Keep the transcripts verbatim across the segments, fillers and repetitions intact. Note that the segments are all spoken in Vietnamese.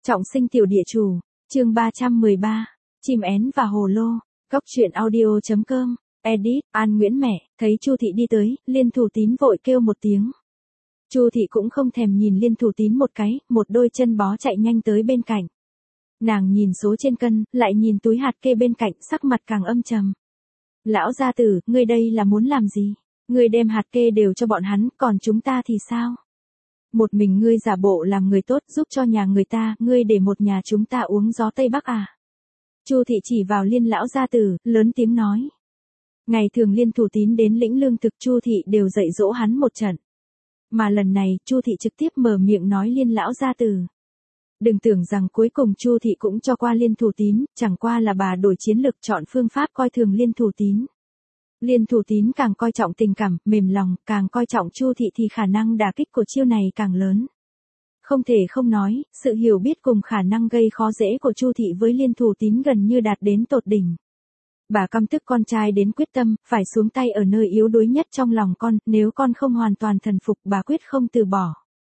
Trọng sinh tiểu địa chủ, chương ba trăm mười ba, chim én và hồ lô, góc truyện audio chấm com, edit, An Nguyễn mẹ, thấy Chu Thị đi tới, Liên Thủ Tín vội kêu một tiếng. Chu Thị cũng không thèm nhìn Liên Thủ Tín một cái, một đôi chân bó chạy nhanh tới bên cạnh. Nàng nhìn số trên cân, lại nhìn túi hạt kê bên cạnh, sắc mặt càng âm trầm. Lão gia tử, ngươi đây là muốn làm gì? Ngươi đem hạt kê đều cho bọn hắn, còn chúng ta thì sao? Một mình ngươi giả bộ làm người tốt giúp cho nhà người ta, ngươi để một nhà chúng ta uống gió Tây Bắc à? Chu Thị chỉ vào Liên lão gia tử, lớn tiếng nói. Ngày thường Liên Thủ Tín đến lĩnh lương thực, Chu Thị đều dạy dỗ hắn một trận. Mà lần này, Chu Thị trực tiếp mở miệng nói Liên lão gia tử. Đừng tưởng rằng cuối cùng Chu Thị cũng cho qua Liên Thủ Tín, chẳng qua là bà đổi chiến lược chọn phương pháp coi thường Liên Thủ Tín. Liên Thủ Tín càng coi trọng tình cảm, mềm lòng, càng coi trọng Chu Thị thì khả năng đả kích của chiêu này càng lớn. Không thể không nói, sự hiểu biết cùng khả năng gây khó dễ của Chu Thị với Liên Thủ Tín gần như đạt đến tột đỉnh. Bà căm tức con trai đến quyết tâm, phải xuống tay ở nơi yếu đuối nhất trong lòng con, nếu con không hoàn toàn thần phục bà quyết không từ bỏ.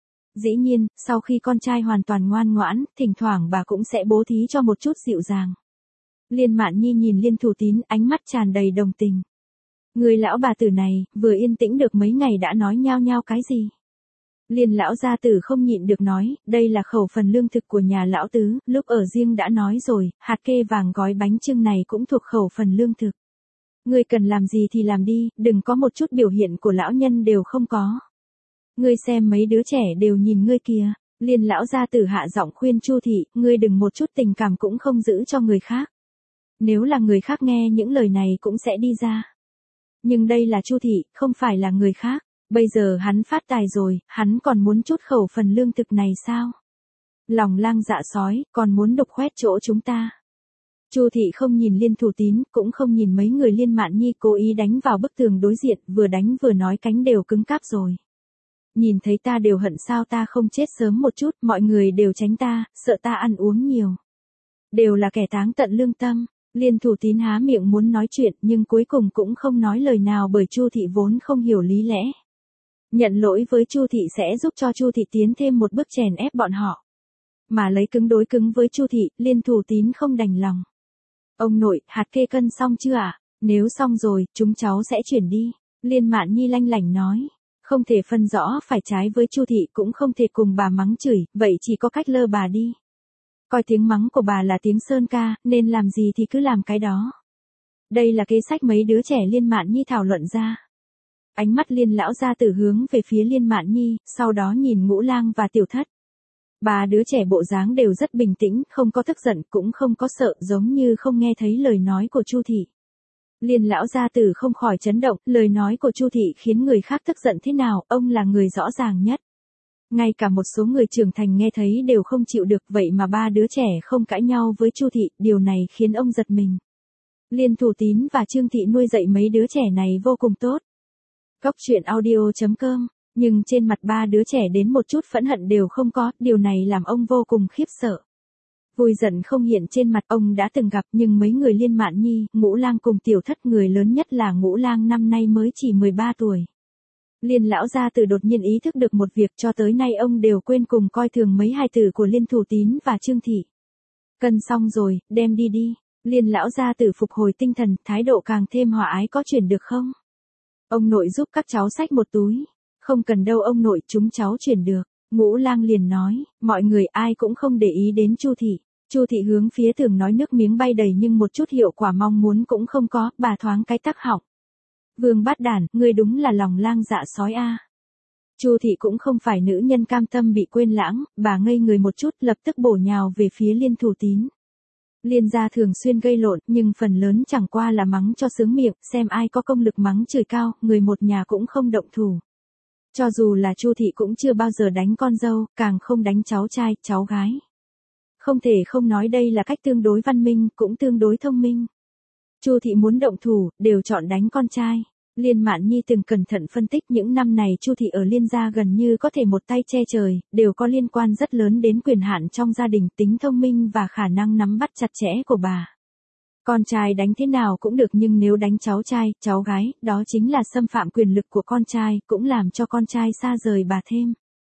Dĩ nhiên, sau khi con trai hoàn toàn ngoan ngoãn, thỉnh thoảng bà cũng sẽ bố thí cho một chút dịu dàng. Liên Mạn Nhi nhìn Liên Thủ Tín, ánh mắt tràn đầy đồng tình. Người lão bà tử này, vừa yên tĩnh được mấy ngày đã nói nhao nhao cái gì? Liên lão gia tử không nhịn được nói, đây là khẩu phần lương thực của nhà lão tứ, lúc ở riêng đã nói rồi, hạt kê vàng gói bánh chưng này cũng thuộc khẩu phần lương thực. Ngươi cần làm gì thì làm đi, đừng có một chút biểu hiện của lão nhân đều không có. Ngươi xem mấy đứa trẻ đều nhìn ngươi kìa. Liên lão gia tử hạ giọng khuyên Chu Thị, ngươi đừng một chút tình cảm cũng không giữ cho người khác. Nếu là người khác nghe những lời này cũng sẽ đi ra. Nhưng đây là Chu Thị, không phải là người khác. Bây giờ hắn phát tài rồi, hắn còn muốn chút khẩu phần lương thực này sao? Lòng lang dạ sói, còn muốn đục khoét chỗ chúng ta. Chu Thị không nhìn Liên Thủ Tín, cũng không nhìn mấy người Liên Mạn Nhi cố ý đánh vào bức tường đối diện, vừa đánh vừa nói cánh đều cứng cáp rồi. Nhìn thấy ta đều hận sao ta không chết sớm một chút, mọi người đều tránh ta, sợ ta ăn uống nhiều. Đều là kẻ táng tận lương tâm. Liên Thủ Tín há miệng muốn nói chuyện nhưng cuối cùng cũng không nói lời nào bởi Chu Thị vốn không hiểu lý lẽ. Nhận lỗi với Chu Thị sẽ giúp cho Chu Thị tiến thêm một bước chèn ép bọn họ. Mà lấy cứng đối cứng với Chu Thị, Liên Thủ Tín không đành lòng. Ông nội, hạt kê cân xong chưa ạ? Nếu xong rồi, chúng cháu sẽ chuyển đi. Liên Mạn Nhi lanh lảnh nói. Không thể phân rõ phải trái với Chu Thị cũng không thể cùng bà mắng chửi, vậy chỉ có cách lơ bà đi. Coi tiếng mắng của bà là tiếng sơn ca, nên làm gì thì cứ làm cái đó. Đây là kế sách mấy đứa trẻ Liên Mạn Nhi thảo luận ra. Ánh mắt Liên lão gia tử hướng về phía Liên Mạn Nhi, sau đó nhìn Ngũ Lang và Tiểu Thất. Ba đứa trẻ bộ dáng đều rất bình tĩnh, không có tức giận, cũng không có sợ, giống như không nghe thấy lời nói của Chu Thị. Liên lão gia tử không khỏi chấn động, lời nói của Chu Thị khiến người khác tức giận thế nào, ông là người rõ ràng nhất. Ngay cả một số người trưởng thành nghe thấy đều không chịu được, vậy mà ba đứa trẻ không cãi nhau với Chu Thị, điều này khiến ông giật mình. Liên Thủ Tín và Trương Thị nuôi dạy mấy đứa trẻ này vô cùng tốt. Góc truyện audio chấm com, nhưng trên mặt ba đứa trẻ đến một chút phẫn hận đều không có, điều này làm ông vô cùng khiếp sợ. Vui giận không hiện trên mặt ông đã từng gặp nhưng mấy người Liên Mạn Nhi, Ngũ Lang cùng Tiểu Thất, người lớn nhất là Ngũ Lang năm nay mới chỉ mười ba tuổi. Liên lão gia tử đột nhiên ý thức được một việc, cho tới nay ông đều quên cùng coi thường mấy hài tử của Liên Thủ Tín và Trương Thị. Cân xong rồi, đem đi đi. Liên lão gia tử phục hồi tinh thần, thái độ càng thêm hòa ái, có chuyển được không? Ông nội giúp các cháu xách một túi. Không cần đâu ông nội, chúng cháu chuyển được. Ngũ Lang liền nói, mọi người ai cũng không để ý đến Chu Thị. Chu Thị hướng phía tường nói nước miếng bay đầy nhưng một chút hiệu quả mong muốn cũng không có, bà thoáng cái tắc họng. Vương Bát Đản, ngươi đúng là lòng lang dạ sói a. Chu Thị cũng không phải nữ nhân cam tâm bị quên lãng, bà ngây người một chút lập tức bổ nhào về phía Liên Thủ Tín. Liên gia thường xuyên gây lộn nhưng phần lớn chẳng qua là mắng cho sướng miệng, xem ai có công lực mắng chửi cao, người một nhà cũng không động thủ. Cho dù là Chu Thị cũng chưa bao giờ đánh con dâu, càng không đánh cháu trai, cháu gái. Không thể không nói đây là cách tương đối văn minh, cũng tương đối thông minh. Chu Thị muốn động thủ, đều chọn đánh con trai. Liên Mạn Nhi từng cẩn thận phân tích những năm này Chu Thị ở Liên gia gần như có thể một tay che trời, đều có liên quan rất lớn đến quyền hạn trong gia đình, tính thông minh và khả năng nắm bắt chặt chẽ của bà. Con trai đánh thế nào cũng được nhưng nếu đánh cháu trai, cháu gái, đó chính là xâm phạm quyền lực của con trai, cũng làm cho con trai xa rời bà thêm.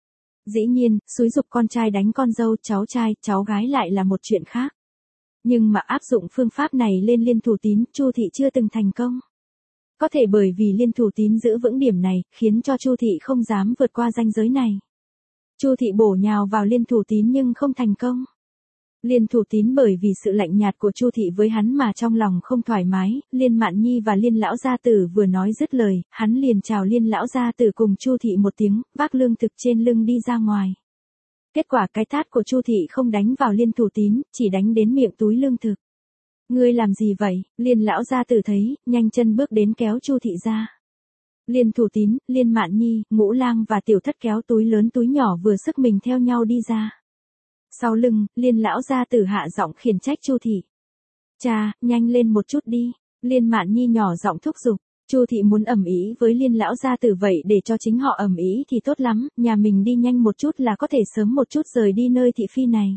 Dĩ nhiên, xúi giục con trai đánh con dâu, cháu trai, cháu gái lại là một chuyện khác. Nhưng mà áp dụng phương pháp này lên Liên Thủ Tín, Chu Thị chưa từng thành công. Có thể bởi vì Liên Thủ Tín giữ vững điểm này, khiến cho Chu Thị không dám vượt qua ranh giới này. Chu Thị bổ nhào vào Liên Thủ Tín nhưng không thành công. Liên Thủ Tín bởi vì sự lạnh nhạt của Chu Thị với hắn mà trong lòng không thoải mái, Liên Mạn Nhi và Liên lão gia tử vừa nói dứt lời, hắn liền chào Liên lão gia tử cùng Chu Thị một tiếng, vác lương thực trên lưng đi ra ngoài. Kết quả cái tát của Chu Thị không đánh vào Liên Thủ Tín, chỉ đánh đến miệng túi lương thực. Ngươi làm gì vậy? Liên lão gia tử thấy, nhanh chân bước đến kéo Chu Thị ra. Liên Thủ Tín, Liên Mạn Nhi, Ngũ Lang và Tiểu Thất kéo túi lớn túi nhỏ vừa sức mình theo nhau đi ra. Sau lưng, Liên lão gia tử hạ giọng khiển trách Chu Thị. Cha, nhanh lên một chút đi. Liên Mạn Nhi nhỏ giọng thúc giục. Chu Thị muốn ầm ĩ với Liên lão gia tử vậy để cho chính họ ầm ĩ thì tốt lắm, nhà mình đi nhanh một chút là có thể sớm một chút rời đi nơi thị phi này.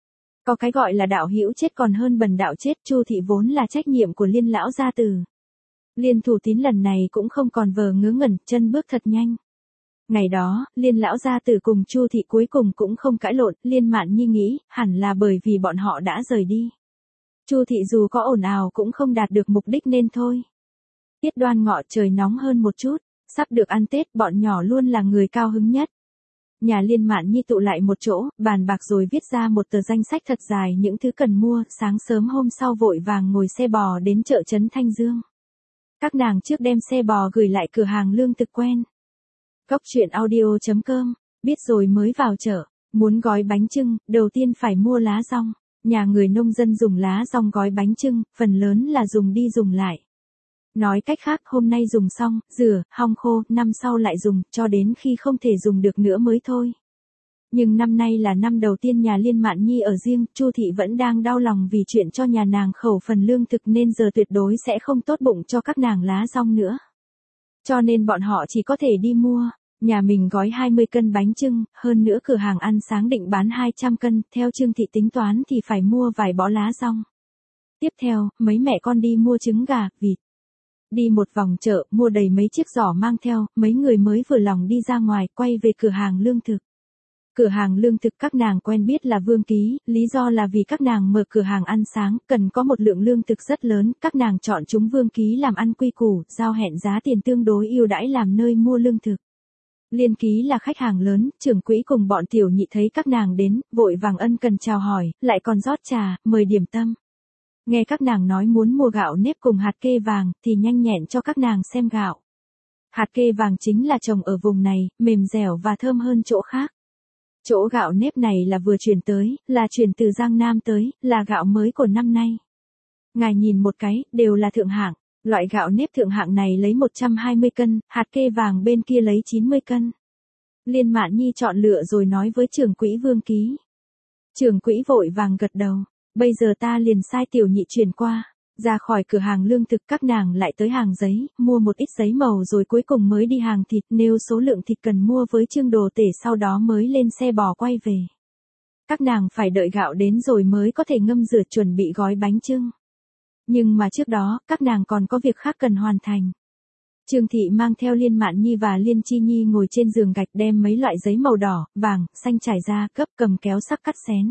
Có cái gọi là đạo hữu chết còn hơn bần đạo chết, Chu Thị vốn là trách nhiệm của Liên lão gia tử. Liên Thủ Tín lần này cũng không còn vờ ngớ ngẩn, chân bước thật nhanh. Ngày đó, Liên lão gia tử cùng Chu Thị cuối cùng cũng không cãi lộn, Liên Mạn Nhi nghĩ, hẳn là bởi vì bọn họ đã rời đi. Chu Thị dù có ồn ào cũng không đạt được mục đích nên thôi. Tiết Đoan Ngọ trời nóng hơn một chút, sắp được ăn Tết, bọn nhỏ luôn là người cao hứng nhất. Nhà Liên Mạn Nhi tụ lại một chỗ, bàn bạc rồi viết ra một tờ danh sách thật dài những thứ cần mua, sáng sớm hôm sau vội vàng ngồi xe bò đến chợ trấn Thanh Dương. Các nàng trước đem xe bò gửi lại cửa hàng lương thực quen. Góc truyện audio chấm com, biết rồi mới vào chợ, muốn gói bánh chưng, đầu tiên phải mua lá dong. Nhà người nông dân dùng lá dong gói bánh chưng, phần lớn là dùng đi dùng lại. Nói cách khác, hôm nay dùng xong, rửa, hong khô, năm sau lại dùng, cho đến khi không thể dùng được nữa mới thôi. Nhưng năm nay là năm đầu tiên nhà Liên Mạn Nhi ở riêng, Chu Thị vẫn đang đau lòng vì chuyện cho nhà nàng khẩu phần lương thực nên giờ tuyệt đối sẽ không tốt bụng cho các nàng lá dong nữa. Cho nên bọn họ chỉ có thể đi mua. Nhà mình gói hai mươi cân bánh chưng, hơn nữa cửa hàng ăn sáng định bán hai trăm cân, theo Trương Thị tính toán thì phải mua vài bó lá dong. Tiếp theo, mấy mẹ con đi mua trứng gà, vịt. Đi một vòng chợ, mua đầy mấy chiếc giỏ mang theo, mấy người mới vừa lòng đi ra ngoài, quay về cửa hàng lương thực. Cửa hàng lương thực các nàng quen biết là Vương Ký, lý do là vì các nàng mở cửa hàng ăn sáng, cần có một lượng lương thực rất lớn, các nàng chọn chúng Vương Ký làm ăn quy củ, giao hẹn giá tiền tương đối ưu đãi làm nơi mua lương thực. Liên Ký là khách hàng lớn, trưởng quỹ cùng bọn tiểu nhị thấy các nàng đến, vội vàng ân cần chào hỏi, lại còn rót trà, mời điểm tâm. Nghe các nàng nói muốn mua gạo nếp cùng hạt kê vàng, thì nhanh nhẹn cho các nàng xem gạo. Hạt kê vàng chính là trồng ở vùng này, mềm dẻo và thơm hơn chỗ khác. Chỗ gạo nếp này là vừa chuyển tới, là chuyển từ Giang Nam tới, là gạo mới của năm nay. Ngài nhìn một cái, đều là thượng hạng. Loại gạo nếp thượng hạng này lấy một trăm hai mươi cân, hạt kê vàng bên kia lấy chín mươi cân. Liên Mạn Nhi chọn lựa rồi nói với trưởng quỹ Vương Ký. Trưởng quỹ vội vàng gật đầu. Bây giờ ta liền sai tiểu nhị chuyển qua. Ra khỏi cửa hàng lương thực các nàng lại tới hàng giấy, mua một ít giấy màu rồi cuối cùng mới đi hàng thịt, nêu số lượng thịt cần mua với Trương Đồ Tể, sau đó mới lên xe bò quay về. Các nàng phải đợi gạo đến rồi mới có thể ngâm rửa chuẩn bị gói bánh chưng. Nhưng mà trước đó, các nàng còn có việc khác cần hoàn thành. Trương Thị mang theo Liên Mạn Nhi và Liên Chi Nhi ngồi trên giường gạch đem mấy loại giấy màu đỏ, vàng, xanh trải ra, gấp cầm kéo sắc cắt xén.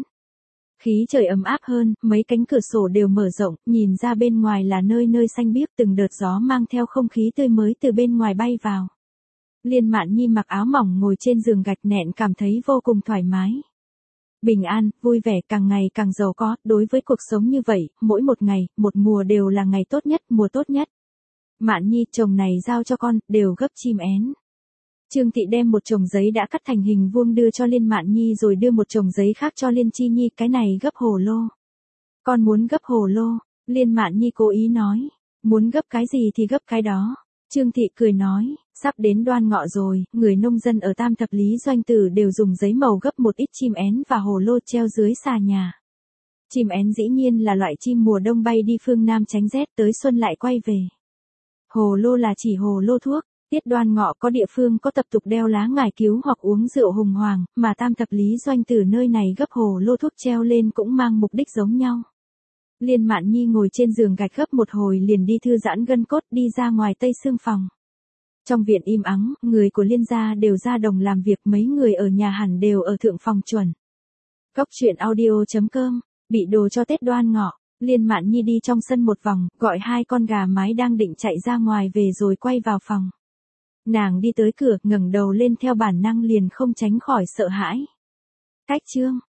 Khí trời ấm áp hơn, mấy cánh cửa sổ đều mở rộng, nhìn ra bên ngoài là nơi nơi xanh biếc, từng đợt gió mang theo không khí tươi mới từ bên ngoài bay vào. Liên Mạn Nhi mặc áo mỏng ngồi trên giường gạch nẹn cảm thấy vô cùng thoải mái. Bình an, vui vẻ, càng ngày càng giàu có, đối với cuộc sống như vậy, mỗi một ngày, một mùa đều là ngày tốt nhất, mùa tốt nhất. Mạn Nhi, chồng này giao cho con, đều gấp chim én. Trương Thị đem một chồng giấy đã cắt thành hình vuông đưa cho Liên Mạn Nhi rồi đưa một chồng giấy khác cho Liên Chi Nhi, cái này gấp hồ lô. Con muốn gấp hồ lô, Liên Mạn Nhi cố ý nói, muốn gấp cái gì thì gấp cái đó. Trương Thị cười nói, sắp đến Đoan Ngọ rồi, người nông dân ở Tam Thập Lý Doanh Tử đều dùng giấy màu gấp một ít chim én và hồ lô treo dưới xà nhà. Chim én dĩ nhiên là loại chim mùa đông bay đi phương Nam tránh rét, tới xuân lại quay về. Hồ lô là chỉ hồ lô thuốc. Tiết Đoan Ngọ có địa phương có tập tục đeo lá ngải cứu hoặc uống rượu hùng hoàng, mà Tam Thập Lý Doanh Tử nơi này gấp hồ lô thuốc treo lên cũng mang mục đích giống nhau. Liên Mạn Nhi ngồi trên giường gạch gấp một hồi liền đi thư giãn gân cốt, đi ra ngoài tây xương phòng. Trong viện im ắng, người của Liên gia đều ra đồng làm việc, mấy người ở nhà hẳn đều ở thượng phòng chuẩn. Cốc truyện audio chấm com, bị đồ cho Tết Đoan Ngọ, Liên Mạn Nhi đi trong sân một vòng, gọi hai con gà mái đang định chạy ra ngoài về rồi quay vào phòng. Nàng đi tới cửa, ngẩng đầu lên theo bản năng liền không tránh khỏi sợ hãi. Cách chương